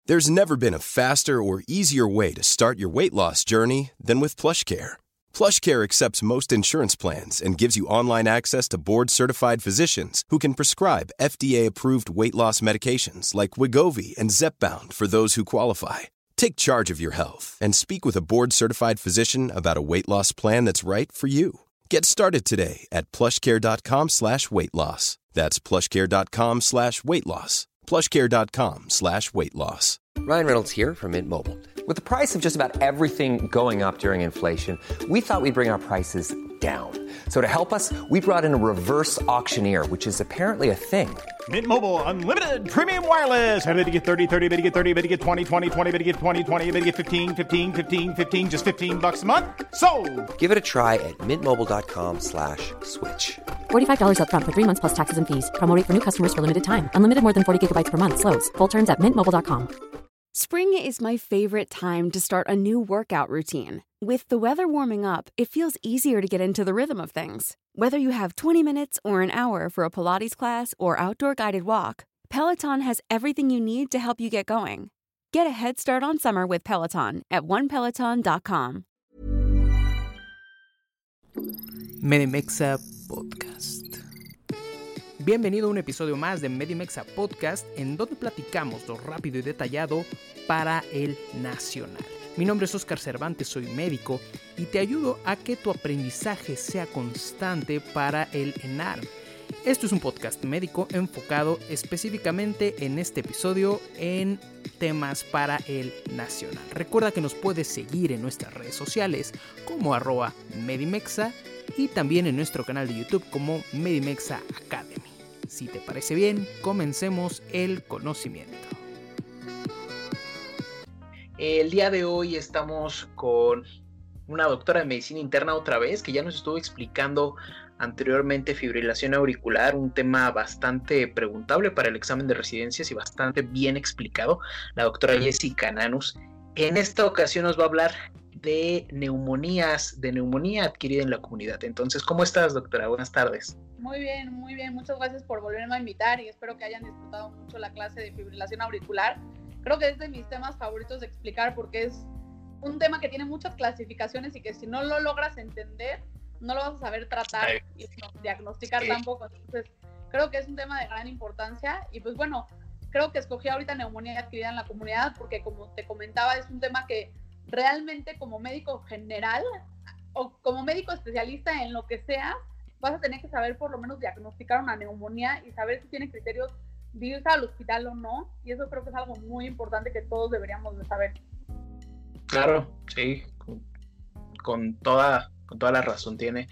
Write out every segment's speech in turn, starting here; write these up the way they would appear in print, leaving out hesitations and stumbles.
There's never been a faster or easier way to start your weight loss journey than with PlushCare. PlushCare accepts most insurance plans and gives you online access to board-certified physicians who can prescribe FDA-approved weight loss medications like Wegovy and Zepbound for those who qualify. Take charge of your health and speak with a board-certified physician about a weight loss plan that's right for you. Get started today at plushcare.com/weight loss. That's plushcare.com/weight loss. plushcare.com/weight loss. Ryan Reynolds here from Mint Mobile. With the price of just about everything going up during inflation, we thought we'd bring our prices down. So to help us, we brought in a reverse auctioneer, which is apparently a thing. Mint Mobile Unlimited Premium Wireless. How to get 30, 30, how to get 30, how to get 20, 20, 20, how to get 20, 20, how to get 15, 15, 15, 15, just $15 a month? Sold! Give it a try at mintmobile.com/switch. $45 up front for 3 months plus taxes and fees. Promo rate for new customers for limited time. Unlimited more than 40 gigabytes per month. Slows full terms at mintmobile.com. Spring is my favorite time to start a new workout routine. With the weather warming up, it feels easier to get into the rhythm of things. Whether you have 20 minutes or an hour for a Pilates class or outdoor guided walk, Peloton has everything you need to help you get going. Get a head start on summer with Peloton at onepeloton.com. Medimexa Podcast. Bienvenido a un episodio más de Medimexa Podcast, en donde platicamos lo rápido y detallado para el nacional. Mi nombre es Oscar Cervantes, soy médico y te ayudo a que tu aprendizaje sea constante para el ENARM. Esto es un podcast médico enfocado específicamente en este episodio en temas para el nacional. Recuerda que nos puedes seguir en nuestras redes sociales como @Medimexa y también en nuestro canal de YouTube como Medimexa Academy. Si te parece bien, comencemos el conocimiento. El día de hoy estamos con una doctora de medicina interna otra vez, que ya nos estuvo explicando anteriormente fibrilación auricular, un tema bastante preguntable para el examen de residencias y bastante bien explicado, la doctora Jessica Nanus. En esta ocasión nos va a hablar de neumonía adquirida en la comunidad. Entonces, ¿cómo estás, doctora? Buenas tardes. Muy bien. Muchas gracias por volverme a invitar y espero que hayan disfrutado mucho la clase de fibrilación auricular. Creo que es de mis temas favoritos de explicar porque es un tema que tiene muchas clasificaciones y que si no lo logras entender, no lo vas a saber tratar y no, diagnosticar tampoco. Entonces, creo que es un tema de gran importancia y pues bueno, creo que escogí ahorita neumonía adquirida en la comunidad porque, como te comentaba, es un tema que realmente como médico general o como médico especialista en lo que sea, vas a tener que saber por lo menos diagnosticar una neumonía y saber si tiene criterios de irse al hospital o no, y eso creo que es algo muy importante que todos deberíamos de saber. Claro, sí, con toda la razón tiene.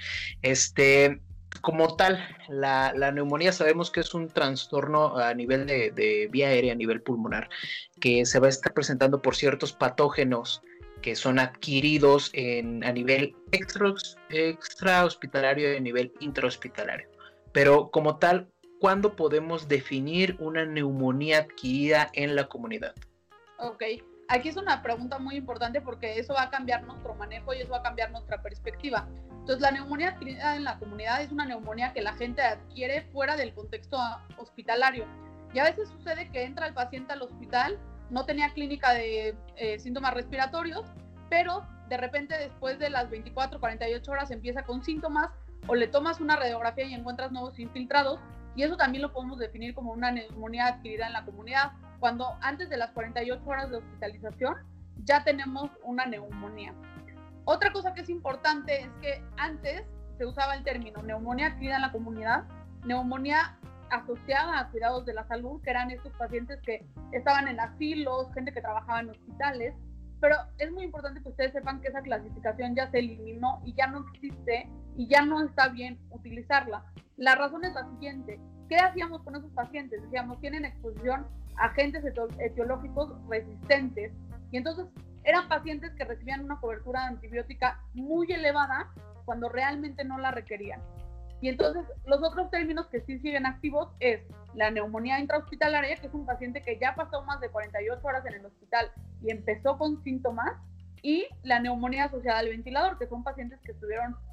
Como tal, la neumonía sabemos que es un trastorno a nivel de vía aérea, a nivel pulmonar, que se va a estar presentando por ciertos patógenos que son adquiridos a nivel extrahospitalario y a nivel intrahospitalario. Pero como tal, ¿cuándo podemos definir una neumonía adquirida en la comunidad? Ok, aquí es una pregunta muy importante porque eso va a cambiar nuestro manejo y eso va a cambiar nuestra perspectiva. Entonces, la neumonía adquirida en la comunidad es una neumonía que la gente adquiere fuera del contexto hospitalario. Y a veces sucede que entra el paciente al hospital, no tenía clínica de síntomas respiratorios, pero de repente después de las 24, 48 horas empieza con síntomas o le tomas una radiografía y encuentras nuevos infiltrados, y eso también lo podemos definir como una neumonía adquirida en la comunidad, cuando antes de las 48 horas de hospitalización ya tenemos una neumonía. Otra cosa que es importante es que antes se usaba el término neumonía adquirida en la comunidad, neumonía asociada a cuidados de la salud, que eran estos pacientes que estaban en asilos, gente que trabajaba en hospitales, pero es muy importante que ustedes sepan que esa clasificación ya se eliminó y ya no existe y ya no está bien utilizarla. La razón es la siguiente: ¿qué hacíamos con esos pacientes? Decíamos, tienen exposición a agentes etiológicos resistentes, y entonces eran pacientes que recibían una cobertura antibiótica muy elevada cuando realmente no la requerían. Y entonces los otros términos que sí siguen activos es la neumonía intrahospitalaria, que es un paciente que ya pasó más de 48 horas en el hospital y empezó con síntomas, y la neumonía asociada al ventilador, que son pacientes que estuvieron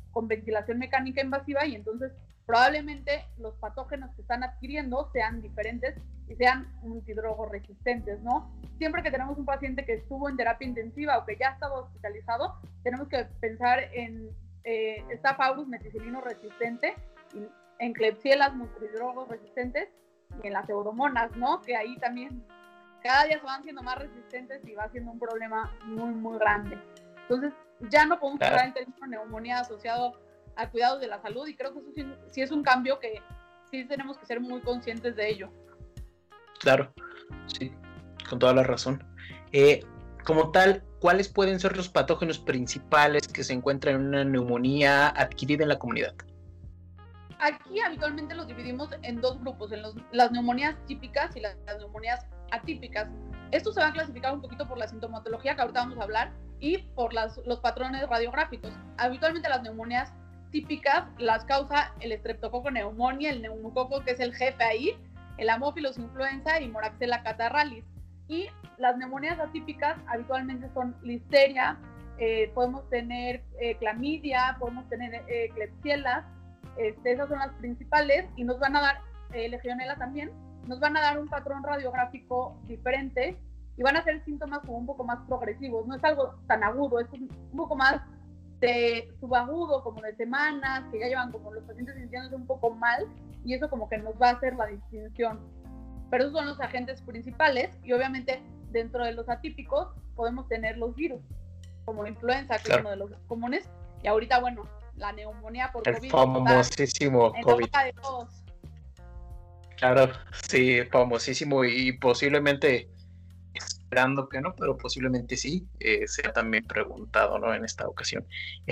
con ventilación mecánica invasiva y entonces probablemente los patógenos que están adquiriendo sean diferentes y sean multidrogoresistentes, ¿no? Siempre que tenemos un paciente que estuvo en terapia intensiva o que ya ha estado hospitalizado, tenemos que pensar en Staph aureus meticilino resistente, en Klebsiella multidrogos resistentes y en las pseudomonas, ¿no? Que ahí también cada día se van siendo más resistentes y va siendo un problema muy, muy grande. Entonces, ya no podemos hablar en términos de neumonía asociado a cuidados de la salud y creo que eso sí es un cambio que sí tenemos que ser muy conscientes de ello. Claro, sí, con toda la razón. Como tal, ¿cuáles pueden ser los patógenos principales que se encuentran en una neumonía adquirida en la comunidad? Aquí habitualmente los dividimos en dos grupos, en las neumonías típicas y las neumonías atípicas. Esto se va a clasificar un poquito por la sintomatología que ahorita vamos a hablar y por los patrones radiográficos. Habitualmente las neumonías típicas las causa el Streptococcus pneumoniae, el neumococo que es el jefe ahí, el Haemophilus influenza y Moraxella catarrhalis. Y las neumonías atípicas habitualmente son listeria, podemos tener clamidia, podemos tener Klebsiella, esas son las principales y nos van a dar, Legionella también, nos van a dar un patrón radiográfico diferente y van a ser síntomas como un poco más progresivos, no es algo tan agudo, es un poco más de subagudo, como de semanas, que ya llevan como los pacientes sintiéndose un poco mal y eso como que nos va a hacer la distinción. Pero esos son los agentes principales y obviamente dentro de los atípicos podemos tener los virus, como la influenza, que es uno de los comunes, y ahorita, bueno, la neumonía por COVID. El famosísimo COVID. De todos. Claro, sí, famosísimo y posiblemente, esperando que no, pero posiblemente sí, sea también preguntado, ¿no? En esta ocasión.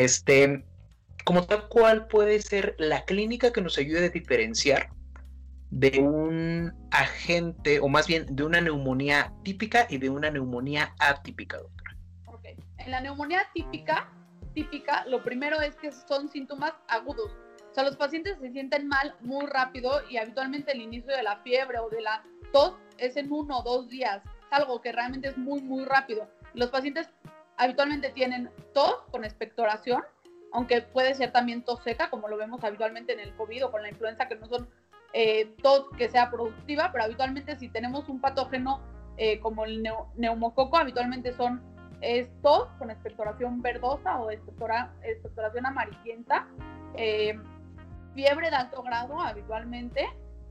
Como tal, ¿cuál puede ser la clínica que nos ayude a diferenciar de un agente, o más bien de una neumonía típica y de una neumonía atípica, doctora? Okay. En la neumonía típica, lo primero es que son síntomas agudos. O sea, los pacientes se sienten mal muy rápido y habitualmente el inicio de la fiebre o de la tos es en 1 o 2 días, algo que realmente es muy, muy rápido. Los pacientes habitualmente tienen tos con expectoración, aunque puede ser también tos seca, como lo vemos habitualmente en el COVID o con la influenza, que no son tos que sea productiva, pero habitualmente si tenemos un patógeno como el neumococo, habitualmente es tos con expectoración verdosa o expectoración amarillenta, fiebre de alto grado habitualmente,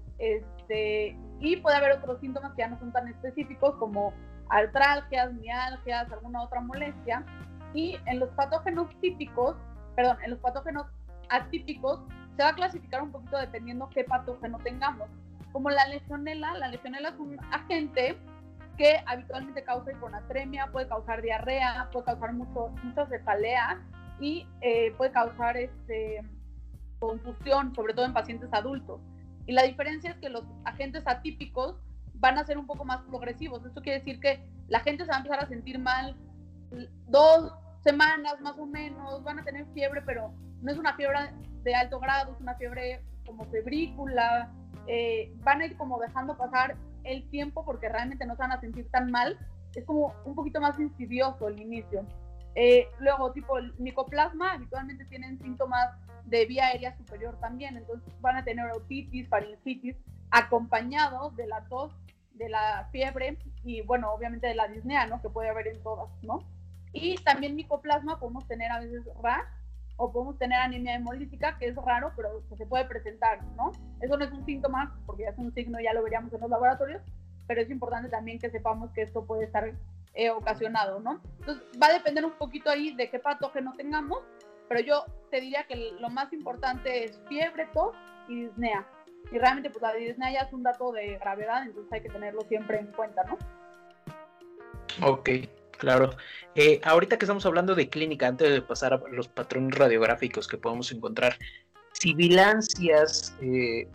y puede haber otros síntomas que ya no son tan específicos como artralgias, mialgias, alguna otra molestia. Y en los patógenos atípicos se va a clasificar un poquito dependiendo qué patógeno tengamos. Como la legionela es un agente que habitualmente causa hiponatremia, puede causar diarrea, puede causar mucha cefalea y puede causar confusión, sobre todo en pacientes adultos. Y la diferencia es que los agentes atípicos van a ser un poco más progresivos. Esto quiere decir que la gente se va a empezar a sentir mal 2 semanas más o menos, van a tener fiebre, pero no es una fiebre de alto grado, es una fiebre como febrícula, van a ir como dejando pasar el tiempo porque realmente no se van a sentir tan mal, es como un poquito más insidioso el inicio. Luego, tipo el micoplasma, habitualmente tienen síntomas de vía aérea superior también, entonces van a tener otitis, faringitis, acompañados de la tos, de la fiebre y, bueno, obviamente de la disnea, ¿no? Que puede haber en todas, ¿no? Y también micoplasma podemos tener a veces rash o podemos tener anemia hemolítica, que es raro, pero que se puede presentar, ¿no? Eso no es un síntoma, porque ya es un signo, ya lo veríamos en los laboratorios, pero es importante también que sepamos que esto puede estar ocasionado, ¿no? Entonces, va a depender un poquito ahí de qué patógeno tengamos, pero yo te diría que lo más importante es fiebre, tos y disnea. Y realmente, pues la disnea ya es un dato de gravedad, entonces hay que tenerlo siempre en cuenta, ¿no? Ok, claro. Ahorita que estamos hablando de clínica, antes de pasar a los patrones radiográficos que podemos encontrar, sibilancias,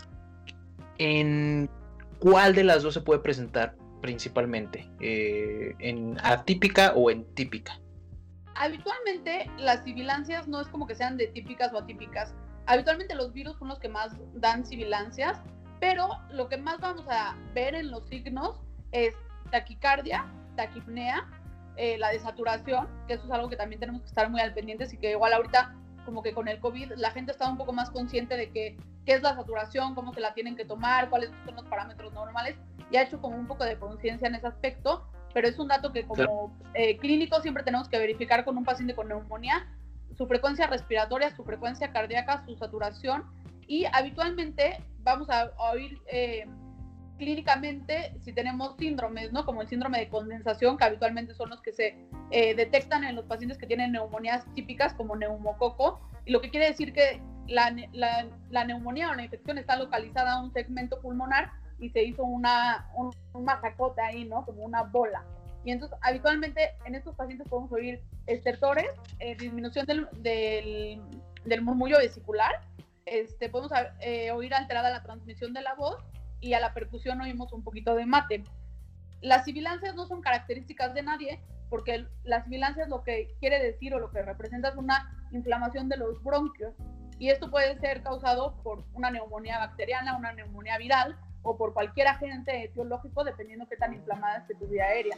¿en cuál de las dos se puede presentar principalmente? ¿En atípica o en típica? Habitualmente las sibilancias no es como que sean de típicas o atípicas. Habitualmente los virus son los que más dan sibilancias, pero lo que más vamos a ver en los signos es taquicardia, taquipnea, la desaturación, que eso es algo que también tenemos que estar muy al pendiente y que igual ahorita como que con el COVID la gente estaba un poco más consciente de qué es la saturación, cómo se la tienen que tomar, cuáles son los parámetros normales, y ha hecho como un poco de conciencia en ese aspecto, pero es un dato que como clínico siempre tenemos que verificar con un paciente con neumonía, su frecuencia respiratoria, su frecuencia cardíaca, su saturación, y habitualmente vamos a oír clínicamente si tenemos síndromes, ¿no? Como el síndrome de condensación, que habitualmente son los que se detectan en los pacientes que tienen neumonías típicas como neumococo, y lo que quiere decir que la neumonía o la infección está localizada a un segmento pulmonar y se hizo un masacote ahí, ¿no? Como una bola. Y entonces, habitualmente, en estos pacientes podemos oír estertores, disminución del murmullo vesicular, podemos oír alterada la transmisión de la voz, y a la percusión oímos un poquito de mate. Las sibilancias no son características de nadie, porque las sibilancias lo que quiere decir o lo que representa es una inflamación de los bronquios, y esto puede ser causado por una neumonía bacteriana, una neumonía viral, o por cualquier agente etiológico, dependiendo qué tan inflamada esté tu vía aérea.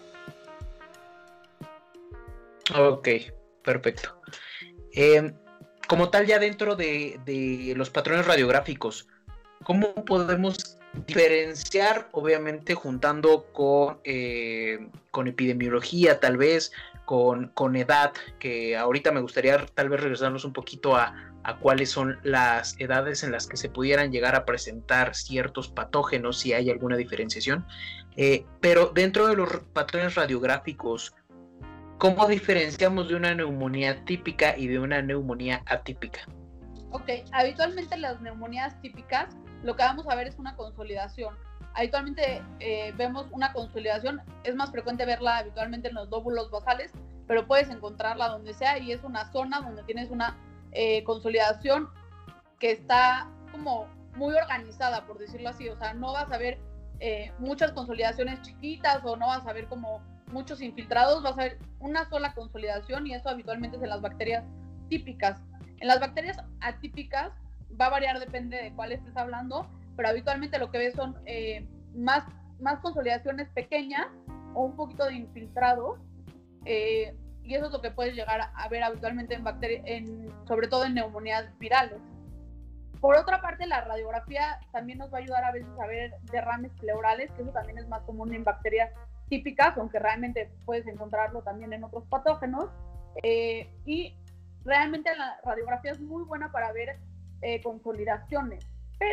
Ok, perfecto. Como tal, ya dentro de los patrones radiográficos, ¿cómo podemos diferenciar, obviamente juntando con epidemiología, tal vez, con edad, que ahorita me gustaría tal vez regresarnos un poquito a cuáles son las edades en las que se pudieran llegar a presentar ciertos patógenos, si hay alguna diferenciación, pero dentro de los patrones radiográficos, ¿cómo diferenciamos de una neumonía típica y de una neumonía atípica? Ok, habitualmente las neumonías típicas lo que vamos a ver es una consolidación. Habitualmente vemos una consolidación, es más frecuente verla habitualmente en los lóbulos basales, pero puedes encontrarla donde sea, y es una zona donde tienes una consolidación que está como muy organizada, por decirlo así. O sea, no vas a ver muchas consolidaciones chiquitas, o no vas a ver como muchos infiltrados, vas a ver una sola consolidación, y eso habitualmente es en las bacterias típicas. En las bacterias atípicas va a variar, depende de cuál estés hablando, pero habitualmente lo que ves son más consolidaciones pequeñas o un poquito de infiltrados, y eso es lo que puedes llegar a ver habitualmente sobre todo en neumonías virales. Por otra parte, la radiografía también nos va a ayudar a veces a ver derrames pleurales, que eso también es más común en bacterias típicas, aunque realmente puedes encontrarlo también en otros patógenos, y realmente la radiografía es muy buena para ver consolidaciones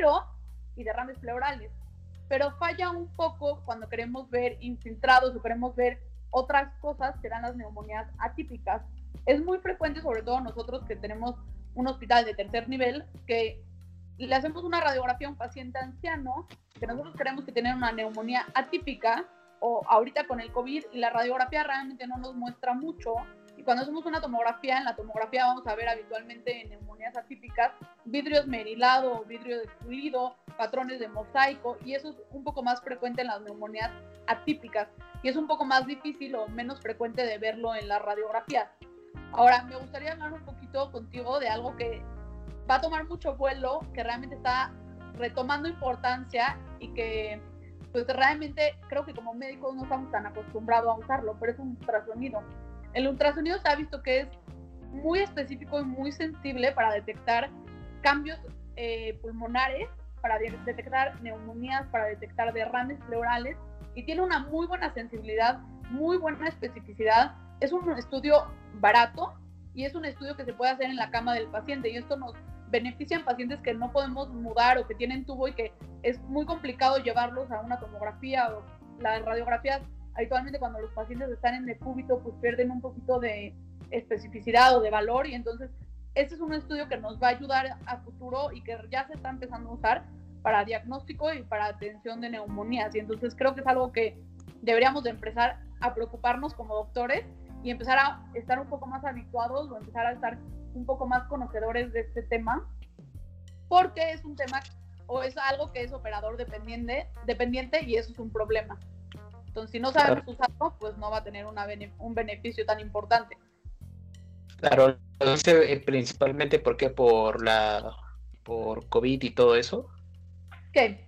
y derrames pleurales, pero falla un poco cuando queremos ver infiltrados o queremos ver otras cosas que dan las neumonías atípicas. Es muy frecuente, sobre todo nosotros que tenemos un hospital de tercer nivel, que le hacemos una radiografía a un paciente anciano que nosotros creemos que tiene una neumonía atípica, o ahorita con el COVID, y la radiografía realmente no nos muestra mucho. Y cuando hacemos una tomografía, en la tomografía vamos a ver habitualmente en neumonías atípicas vidrio esmerilado o vidrio destruido, patrones de mosaico, y eso es un poco más frecuente en las neumonías atípicas, y es un poco más difícil o menos frecuente de verlo en las radiografías. Ahora, me gustaría hablar un poquito contigo de algo que va a tomar mucho vuelo, que realmente está retomando importancia, y que pues realmente creo que como médicos no estamos tan acostumbrados a usarlo, pero es un ultrasonido. El ultrasonido se ha visto que es muy específico y muy sensible para detectar cambios pulmonares, para detectar neumonías, para detectar derrames pleurales, y tiene una muy buena sensibilidad, muy buena especificidad. Es un estudio barato y es un estudio que se puede hacer en la cama del paciente, y esto nos beneficia en pacientes que no podemos mudar o que tienen tubo y que es muy complicado llevarlos a una tomografía o las radiografías. Habitualmente cuando los pacientes están en decúbito pues pierden un poquito de especificidad o de valor, y entonces este es un estudio que nos va a ayudar a futuro y que ya se está empezando a usar para diagnóstico y para atención de neumonías, y entonces creo que es algo que deberíamos de empezar a preocuparnos como doctores y empezar a estar un poco más habituados o empezar a estar un poco más conocedores de este tema, porque es un tema o es algo que es operador dependiente, y eso es un problema. Entonces, si no sabemos usarlo, pues no va a tener un beneficio tan importante. Claro, lo dice principalmente porque por COVID y todo eso. ¿Qué?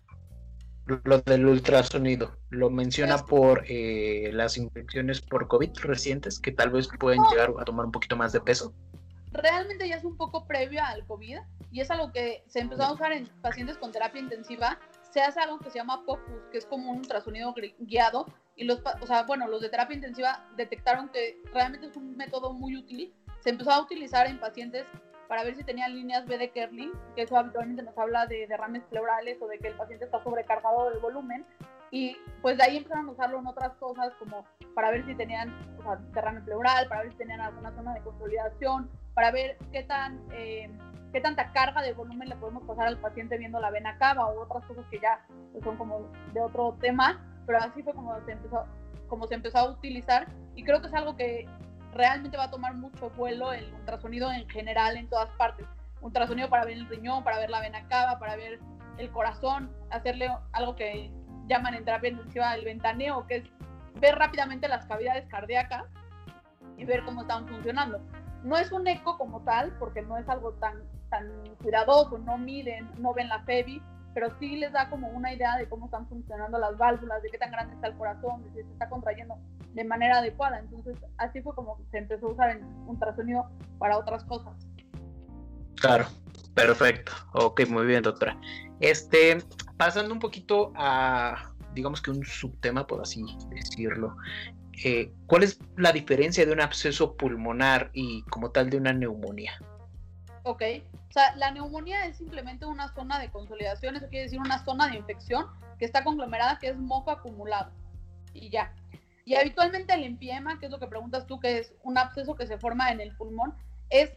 Lo del ultrasonido, lo menciona por las infecciones por COVID recientes, que tal vez pueden llegar a tomar un poquito más de peso. realmente ya es un poco previo al COVID y es algo que se empezó a usar en pacientes con terapia intensiva. Se hace algo que se llama POCUS, que es como un ultrasonido guiado, y los de terapia intensiva detectaron que realmente es un método muy útil. Se empezó a utilizar en pacientes para ver si tenían líneas B de Kerlin, que eso habitualmente nos habla de derrames pleurales o de que el paciente está sobrecargado del volumen, y pues de ahí empezaron a usarlo en otras cosas, como para ver si tenían derrame pleural, para ver si tenían alguna zona de consolidación, para ver qué tanta carga de volumen le podemos pasar al paciente viendo la vena cava o otras cosas que ya pues, son como de otro tema, pero así fue como se empezó a utilizar, y creo que es algo que realmente va a tomar mucho vuelo el ultrasonido en general en todas partes. Ultrasonido para ver el riñón, para ver la vena cava, para ver el corazón, hacerle algo que llaman en terapia intensiva el ventaneo, que es ver rápidamente las cavidades cardíacas y ver cómo están funcionando. No es un eco como tal, porque no es algo tan cuidadoso, no miden, no ven la FEBI, pero sí les da como una idea de cómo están funcionando las válvulas, de qué tan grande está el corazón, de si se está contrayendo de manera adecuada. Entonces, así fue como se empezó a usar en ultrasonido para otras cosas. Claro, perfecto. Ok, muy bien, doctora. Pasando un poquito a, digamos que un subtema, por así decirlo. ¿Cuál es la diferencia de un absceso pulmonar y como tal de una neumonía? Ok, o sea, la neumonía es simplemente una zona de consolidación, eso quiere decir una zona de infección que está conglomerada, que es moco acumulado, y ya. Y habitualmente el empiema, que es lo que preguntas tú, que es un absceso que se forma en el pulmón, es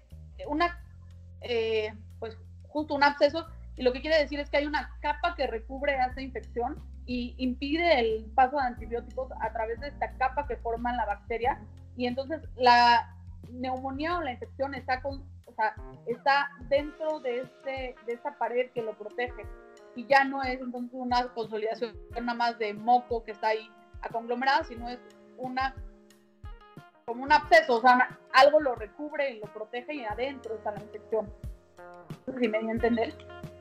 pues justo un absceso, y lo que quiere decir es que hay una capa que recubre a esa infección y impide el paso de antibióticos a través de esta capa que forma la bacteria, y entonces la neumonía o la infección está dentro de esta pared que lo protege, y ya no es entonces una consolidación nada más de moco que está ahí aconglomerada, sino es como un absceso, o sea, algo lo recubre y lo protege y adentro está la infección. No sé si me di a entender.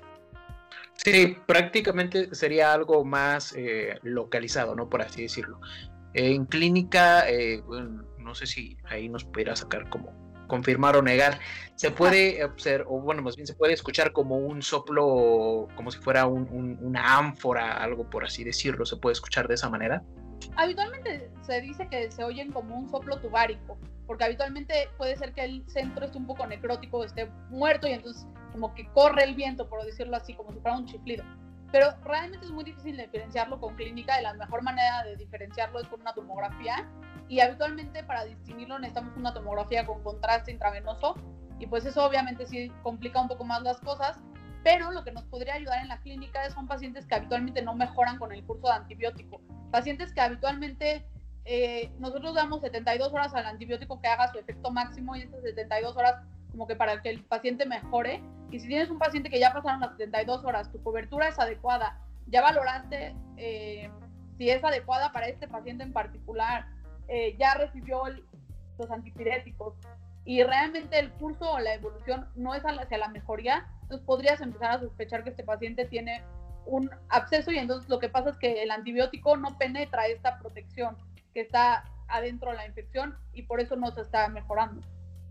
Sí, prácticamente sería algo más localizado, ¿no? Por así decirlo. En clínica, no sé si ahí nos pudiera sacar como confirmar o negar, se puede observar, o bueno, más bien se puede escuchar como un soplo, como si fuera una ánfora, algo por así decirlo, ¿se puede escuchar de esa manera? Habitualmente se dice que se oyen como un soplo tubárico, porque habitualmente puede ser que el centro esté un poco necrótico, esté muerto, y entonces como que corre el viento, por decirlo así, como si fuera un chiflido. Pero realmente es muy difícil diferenciarlo con clínica, y la mejor manera de diferenciarlo es con una tomografía, y habitualmente para distinguirlo necesitamos una tomografía con contraste intravenoso, y pues eso obviamente sí complica un poco más las cosas, pero lo que nos podría ayudar en la clínica son pacientes que habitualmente no mejoran con el curso de antibiótico, pacientes que habitualmente nosotros damos 72 horas al antibiótico que haga su efecto máximo, y estas 72 horas como que para que el paciente mejore. Y si tienes un paciente que ya pasaron las 72 horas, tu cobertura es adecuada, ya valoraste si es adecuada para este paciente en particular, ya recibió los antipiréticos, y realmente el curso o la evolución no es hacia la mejoría, entonces podrías empezar a sospechar que este paciente tiene un absceso, y entonces lo que pasa es que el antibiótico no penetra esta protección que está adentro de la infección, y por eso no se está mejorando.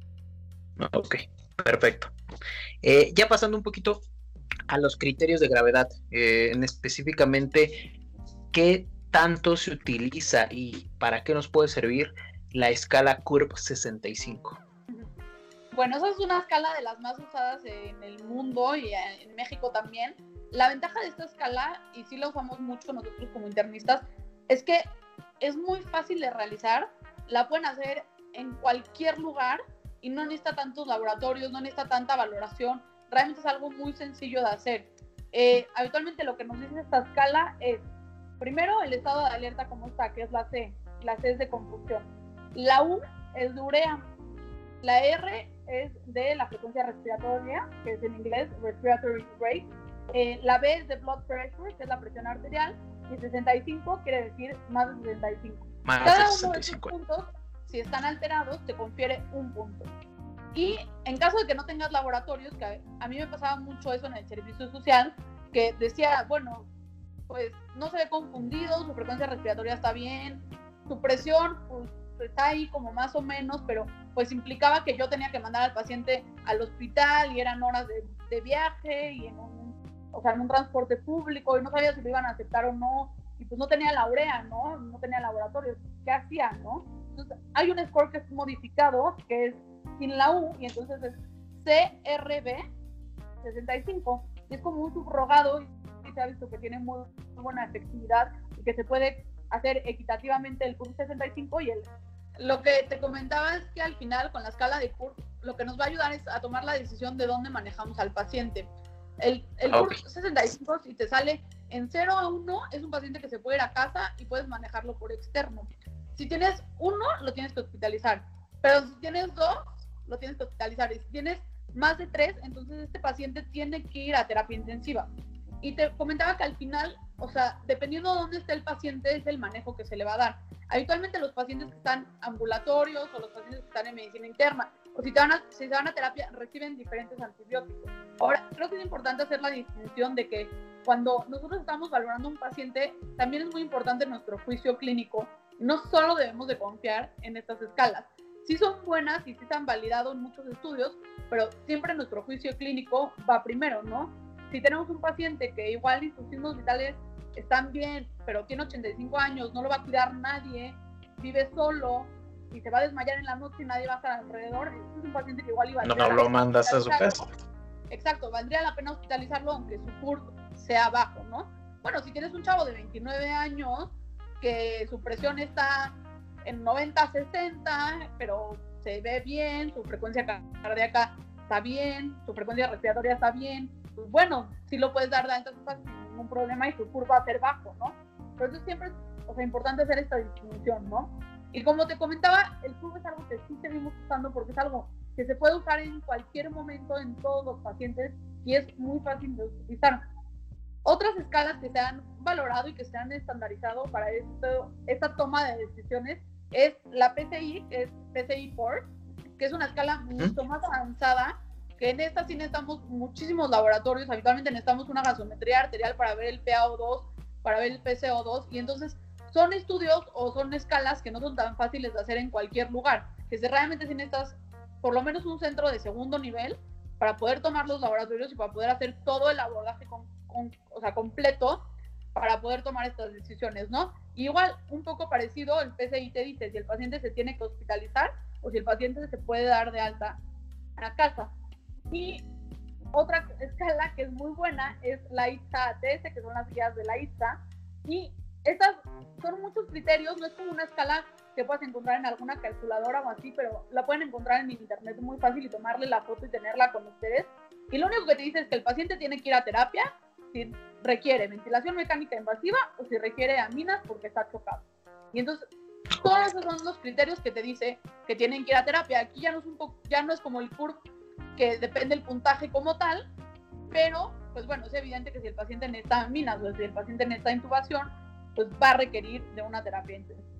Ok, perfecto. Ya pasando un poquito a los criterios de gravedad, específicamente, ¿qué tanto se utiliza y para qué nos puede servir la escala CURB 65? Bueno, esa es una escala de las más usadas en el mundo y en México también. La ventaja de esta escala, y sí la usamos mucho nosotros como internistas, es que es muy fácil de realizar, la pueden hacer en cualquier lugar y no necesita tantos laboratorios, no necesita tanta valoración, realmente es algo muy sencillo de hacer. Habitualmente lo que nos dice esta escala es, primero, el estado de alerta como está, que es la C es de confusión, la U es de urea, la R es de la frecuencia respiratoria, que es en inglés respiratory rate, la B es de blood pressure, que es la presión arterial, y 65 quiere decir más de 65. Cada uno de estos puntos, si están alterados, te confiere un punto. Y en caso de que no tengas laboratorios, que a mí me pasaba mucho eso en el servicio social, que decía, bueno, pues no se ve confundido, su frecuencia respiratoria está bien, su presión pues está ahí como más o menos, pero pues implicaba que yo tenía que mandar al paciente al hospital y eran horas de viaje y en un transporte público y no sabía si lo iban a aceptar o no, y pues no tenía la urea, no tenía laboratorio, ¿qué hacía, no? Entonces hay un score que es modificado, que es sin la U, y entonces es CRB 65, y es como un subrogado, y se ha visto que tiene muy buena efectividad y que se puede hacer equitativamente el CURP 65 y lo que te comentaba es que al final con la escala de CURP lo que nos va a ayudar es a tomar la decisión de dónde manejamos al paciente. El CURP 65, si te sale en 0 a 1, es un paciente que se puede ir a casa y puedes manejarlo por externo. Si tienes 1, lo tienes que hospitalizar, pero si tienes 2, lo tienes que hospitalizar, y si tienes más de 3, entonces este paciente tiene que ir a terapia intensiva. Y te comentaba que al final, o sea, dependiendo de dónde esté el paciente, es el manejo que se le va a dar. Habitualmente los pacientes que están ambulatorios o los pacientes que están en medicina interna, o si se van a terapia, reciben diferentes antibióticos. Ahora, creo que es importante hacer la distinción de que cuando nosotros estamos valorando un paciente, también es muy importante nuestro juicio clínico. No solo debemos de confiar en estas escalas. Sí son buenas y sí se han validado en muchos estudios, pero siempre nuestro juicio clínico va primero, ¿no? Si tenemos un paciente que igual y sus signos vitales están bien, pero tiene 85 años, no lo va a cuidar nadie, vive solo y se va a desmayar en la noche y nadie va a estar alrededor, es un paciente que igual iba a... No lo mandas a su casa. Exacto, valdría la pena hospitalizarlo aunque su CURP sea bajo, ¿no? Bueno, si tienes un chavo de 29 años que su presión está en 90-60, pero se ve bien, su frecuencia cardíaca está bien, su frecuencia respiratoria está bien, pues bueno, sí lo puedes dar de alta sin ningún problema y su curva va a ser bajo, ¿no? Pero eso siempre es importante hacer esta distinción, ¿no? Y como te comentaba, el curva es algo que sí seguimos usando porque es algo que se puede usar en cualquier momento en todos los pacientes y es muy fácil de utilizar. Otras escalas que se han valorado y que se han estandarizado para esta toma de decisiones es la PCI, que es PCI-4, que es una escala mucho más avanzada, que en esta sí necesitamos muchísimos laboratorios. Habitualmente necesitamos una gasometría arterial para ver el PaO2, para ver el PCO2, y entonces son estudios o son escalas que no son tan fáciles de hacer en cualquier lugar, que realmente sí necesitas por lo menos un centro de segundo nivel para poder tomar los laboratorios y para poder hacer todo el abordaje completo para poder tomar estas decisiones, ¿no? Y igual, un poco parecido, el PCI te dice si el paciente se tiene que hospitalizar o si el paciente se puede dar de alta a casa. Y otra escala que es muy buena es la ITSA-ATS, que son las guías de la ITSA, y estas son muchos criterios, no es como una escala que puedas encontrar en alguna calculadora o así, pero la pueden encontrar en internet muy fácil y tomarle la foto y tenerla con ustedes. Y lo único que te dice es que el paciente tiene que ir a terapia si requiere ventilación mecánica invasiva o si requiere aminas porque está chocado. Y entonces, todos esos son los criterios que te dice que tienen que ir a terapia. Aquí ya no es como el CURP, que depende del puntaje como tal, pero, pues bueno, es evidente que si el paciente necesita aminas o si el paciente necesita intubación, pues va a requerir de una terapia intensiva.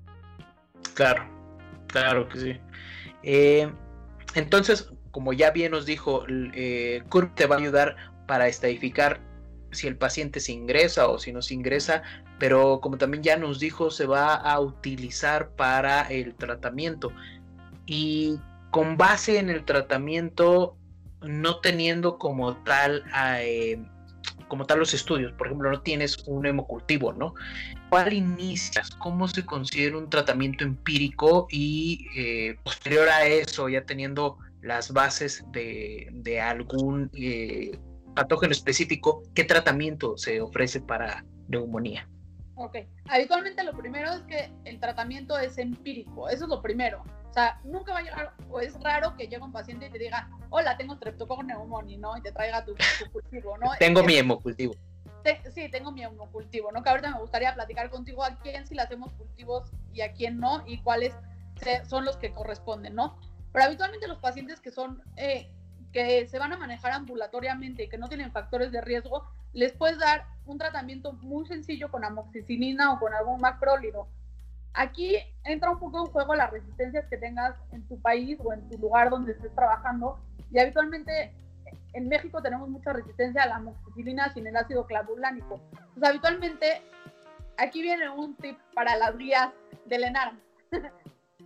Claro que sí. Entonces, como ya bien nos dijo, CURP te va a ayudar para estadificar si el paciente se ingresa o si no se ingresa, pero como también ya nos dijo, se va a utilizar para el tratamiento y con base en el tratamiento, no teniendo como tal los estudios. Por ejemplo, no tienes un hemocultivo, ¿no? ¿Cuál inicias? ¿Cómo se considera un tratamiento empírico? Y posterior a eso, ya teniendo las bases de algún patógeno específico, ¿qué tratamiento se ofrece para neumonía? Ok, habitualmente lo primero es que el tratamiento es empírico, eso es lo primero. O sea, nunca va a llegar, o es raro que llegue un paciente y te diga, hola, tengo Streptococcus pneumoniae, ¿no? Y te traiga tu cultivo, ¿no? Tengo mi hemocultivo. Sí, tengo mi hemocultivo, ¿no? Que ahorita me gustaría platicar contigo a quién sí le hacemos cultivos y a quién no, y cuáles son los que corresponden, ¿no? Pero habitualmente los pacientes que son, que se van a manejar ambulatoriamente y que no tienen factores de riesgo, les puedes dar un tratamiento muy sencillo con amoxicilina o con algún macrólido. Aquí entra un poco en juego las resistencias que tengas en tu país o en tu lugar donde estés trabajando, y habitualmente en México tenemos mucha resistencia a la amoxicilina sin el ácido clavulánico. Pues habitualmente, aquí viene un tip para las guías del ENARM.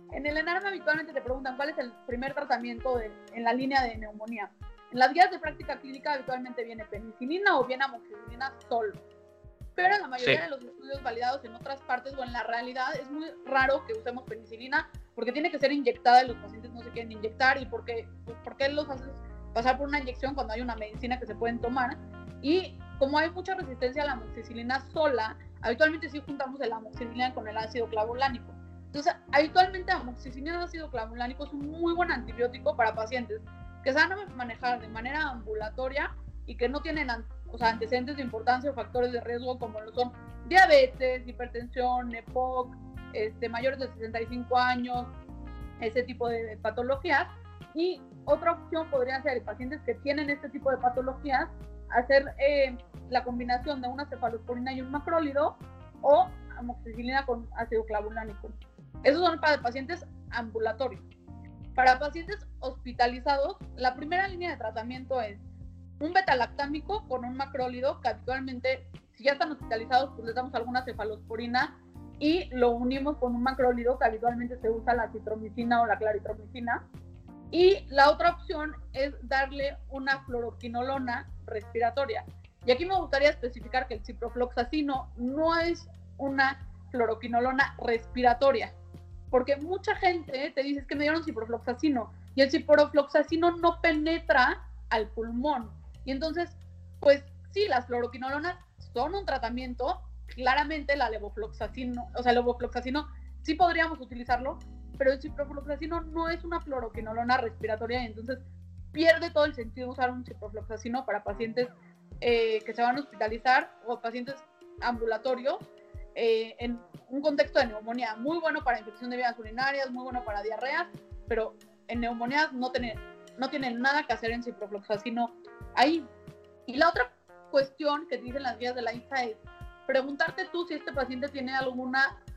En el ENARM habitualmente te preguntan cuál es el primer tratamiento en la línea de neumonía. En las guías de práctica clínica habitualmente viene penicilina o viene amoxicilina solo. Pero en la mayoría de los estudios validados en otras partes o en la realidad es muy raro que usemos penicilina porque tiene que ser inyectada y los pacientes no se quieren inyectar. ¿Y por qué los haces pasar por una inyección cuando hay una medicina que se pueden tomar? Y como hay mucha resistencia a la amoxicilina sola, habitualmente sí juntamos el amoxicilina con el ácido clavulánico. Entonces, habitualmente amoxicilina y ácido clavulánico es un muy buen antibiótico para pacientes que se van a manejar de manera ambulatoria y que no tienen antecedentes de importancia o factores de riesgo como lo son diabetes, hipertensión, EPOC, mayores de 65 años, ese tipo de patologías. Y otra opción podría ser pacientes que tienen este tipo de patologías, hacer la combinación de una cefalosporina y un macrólido o amoxicilina con ácido clavulánico. Esos son para pacientes ambulatorios. Para pacientes hospitalizados, la primera línea de tratamiento es un betalactámico con un macrólido, que habitualmente, si ya están hospitalizados, pues les damos alguna cefalosporina y lo unimos con un macrólido, que habitualmente se usa la citromicina o la claritromicina. Y la otra opción es darle una fluoroquinolona respiratoria. Y aquí me gustaría especificar que el ciprofloxacino no es una fluoroquinolona respiratoria, porque mucha gente te dice que me dieron ciprofloxacino y el ciprofloxacino no penetra al pulmón. Y entonces, pues sí, las fluoroquinolonas son un tratamiento, claramente el levofloxacino sí podríamos utilizarlo, pero el ciprofloxacino no es una fluoroquinolona respiratoria y entonces pierde todo el sentido usar un ciprofloxacino para pacientes que se van a hospitalizar o pacientes ambulatorios en un contexto de neumonía. Muy bueno para infección de vías urinarias, muy bueno para diarreas, pero en neumonías no tienen nada que hacer en ciprofloxacino ahí. Y la otra cuestión que te dicen las guías de la INSA es preguntarte tú si este paciente tiene algún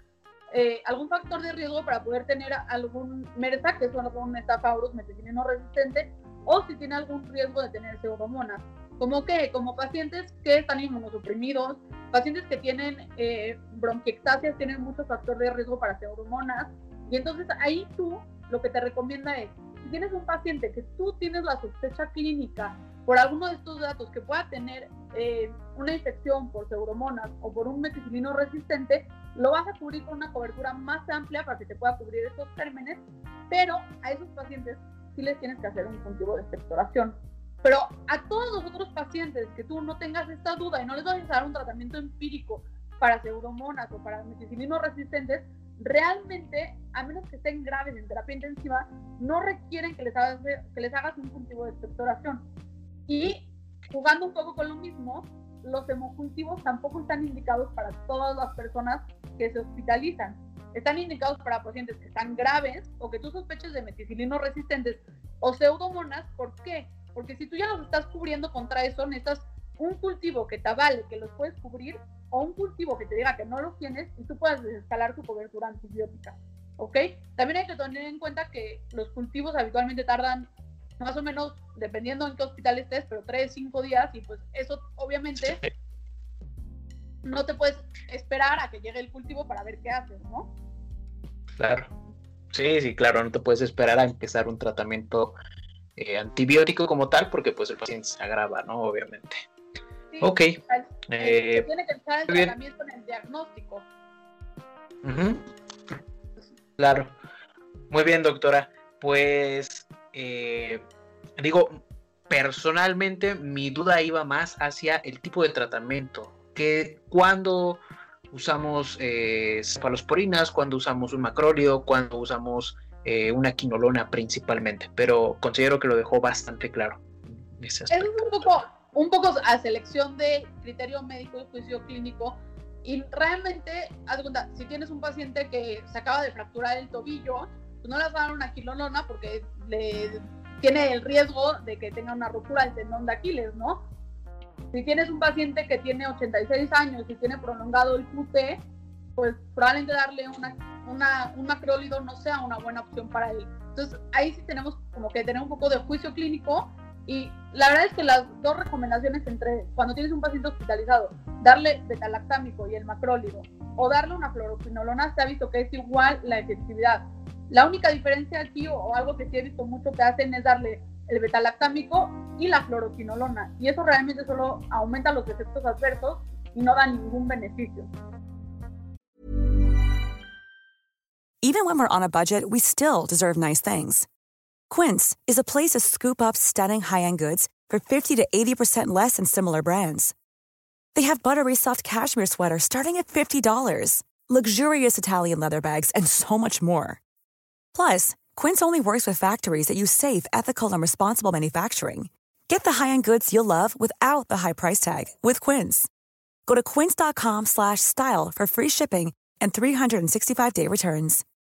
factor de riesgo para poder tener algún MERSA, que es un Staphylococcus meticilino resistente, o si tiene algún riesgo de tener pseudomonas. ¿Cómo qué? Como pacientes que están inmunosuprimidos, pacientes que tienen bronquiectasias, tienen mucho factor de riesgo para pseudomonas. Y entonces ahí tú lo que te recomienda es, si tienes un paciente que tú tienes la sospecha clínica por alguno de estos datos que pueda tener una infección por pseudomonas o por un meticilino resistente, lo vas a cubrir con una cobertura más amplia para que te pueda cubrir estos gérmenes, pero a esos pacientes sí les tienes que hacer un cultivo de expectoración. Pero a todos los otros pacientes que tú no tengas esta duda y no les vas a dar un tratamiento empírico para pseudomonas o para meticilinos resistentes, realmente, a menos que estén graves en terapia intensiva, no requieren que les hagas un cultivo de expectoración. Y jugando un poco con lo mismo, los hemocultivos tampoco están indicados para todas las personas que se hospitalizan. Están indicados para pacientes que están graves o que tú sospeches de meticilinos resistentes o pseudomonas. ¿Por qué? Porque si tú ya los estás cubriendo contra eso, necesitas un cultivo que te avale que los puedes cubrir o un cultivo que te diga que no los tienes y tú puedas desescalar tu cobertura antibiótica, ¿ok? También hay que tener en cuenta que los cultivos habitualmente tardan más o menos, dependiendo en qué hospital estés, pero 3-5 días y pues eso obviamente no te puedes esperar a que llegue el cultivo para ver qué haces, ¿no? Claro. Sí, claro, no te puedes esperar a empezar un tratamiento antibiótico como tal, porque pues el paciente se agrava, ¿no? Obviamente. Sí, ok. Tiene que empezar el tratamiento en el diagnóstico. Uh-huh. Claro. Muy bien, doctora. Pues, personalmente mi duda iba más hacia el tipo de tratamiento. Que cuando usamos cefalosporinas, cuando usamos un macrólido, cuando usamos una quinolona principalmente, pero considero que lo dejó bastante claro. Eso es un poco a selección de criterio médico y juicio clínico, y realmente, haz de cuenta, si tienes un paciente que se acaba de fracturar el tobillo, pues no le vas a dar una quinolona porque tiene el riesgo de que tenga una ruptura del tendón de Aquiles, ¿no? Si tienes un paciente que tiene 86 años y tiene prolongado el QT, pues probablemente darle un macrólido no sea una buena opción para él. Entonces ahí sí tenemos como que tener un poco de juicio clínico, y la verdad es que las dos recomendaciones entre cuando tienes un paciente hospitalizado, darle betalactámico y el macrólido o darle una fluoroquinolona, se ha visto que es igual la efectividad. La única diferencia aquí, o algo que sí he visto mucho que hacen, es darle el betalactámico y la fluoroquinolona, y eso realmente solo aumenta los efectos adversos y no da ningún beneficio. Even when we're on a budget, we still deserve nice things. Quince is a place to scoop up stunning high-end goods for 50 to 80% less than similar brands. They have buttery soft cashmere sweaters starting at $50, luxurious Italian leather bags, and so much more. Plus, Quince only works with factories that use safe, ethical, and responsible manufacturing. Get the high-end goods you'll love without the high price tag with Quince. Go to quince.com/style for free shipping and 365-day returns.